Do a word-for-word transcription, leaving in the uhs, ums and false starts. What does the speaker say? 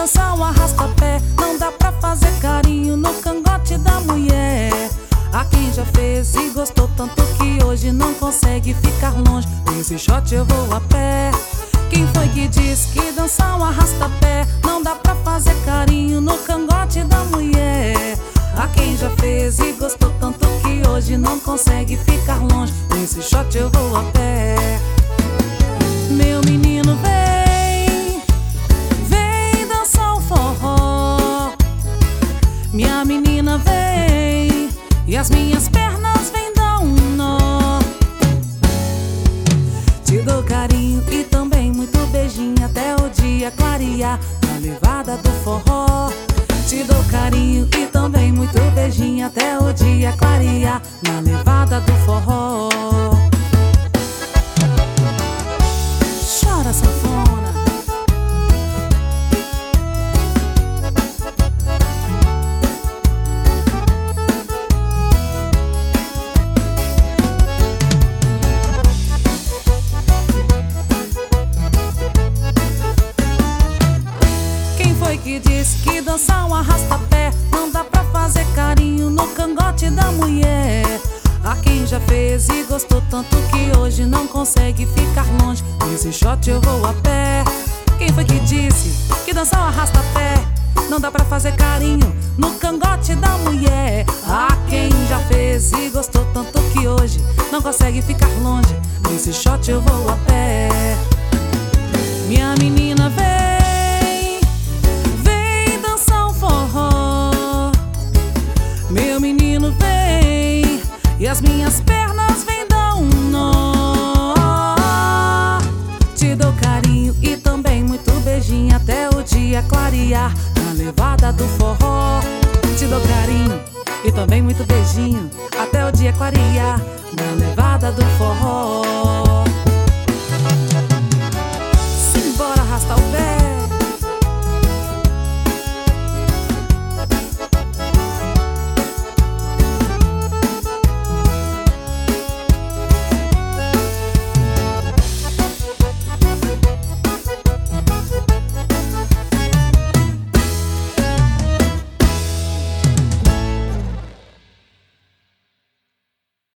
dançar o arrasta-pé. Não dá pra fazer carinho no cangote da mulher. Há quem já fez e gostou tanto que hoje não consegue ficar longe. Nesse shot eu vou a pé. Quem foi que disse que dançar um arrasta-pé não dá pra fazer carinho no cangote da mulher? Há quem já fez e gostou tanto que hoje não consegue ficar longe. Nesse shot eu vou a pé. Meu menino vem, vem dançar o forró. Minha menina vem e as minhas pernas vêm dar um nó. Te dou carinho e também muito beijinho até o dia clarear na levada do forró. Te dou carinho e também muito beijinho até o dia clarear na levada do forró. Chora, sanfona. Quem foi que disse que dançar um arrasta-pé não dá pra fazer carinho no cangote da mulher? Há quem já fez e gostou tanto que hoje não consegue ficar longe. Nesse shot eu vou a pé. Quem foi que disse que dançar um arrasta-pé não dá pra fazer carinho no cangote da mulher? Há quem já fez e gostou tanto que hoje não consegue ficar longe. Nesse shot eu vou a pé. Minha menina vem, vem dançar um forró. Meu menino vem e as minhas pernas vêm dar um nó. Te dou carinho e também muito beijinho até o dia clarear na levada do forró. Te dou carinho e também muito beijinho até o dia clarear na levada do forró.